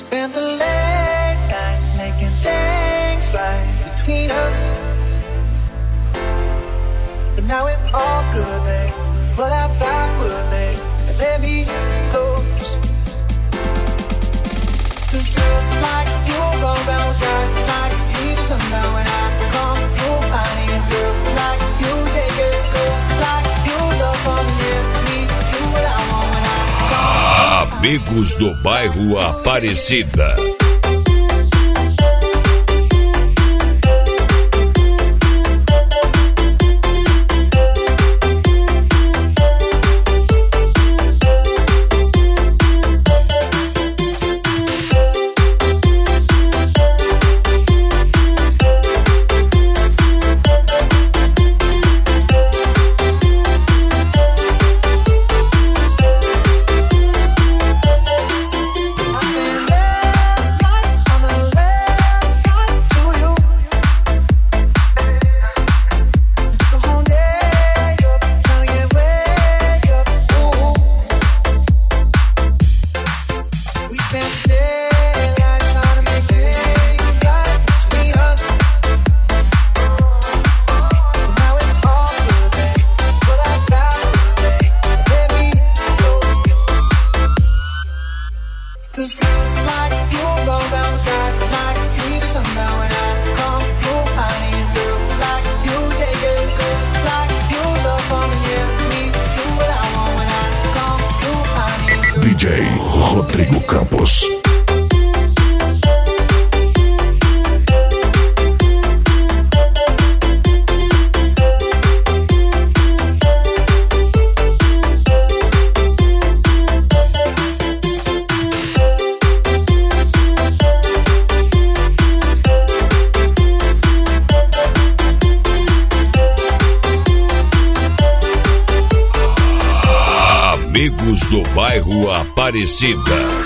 Spent the late nights making things right between us, but now it's all good, babe. Roll out backward, babe, and let me close. 'Cause girls like you roll around with guys like you to sundown. When I come through, I need a girl like you, yeah, yeah. Girls like you love fun, yeah. Me, do what I want when I come. Amigos do bairro Aparecida. DJ Rodrigo Campos. Amigos do bairro Aparecida.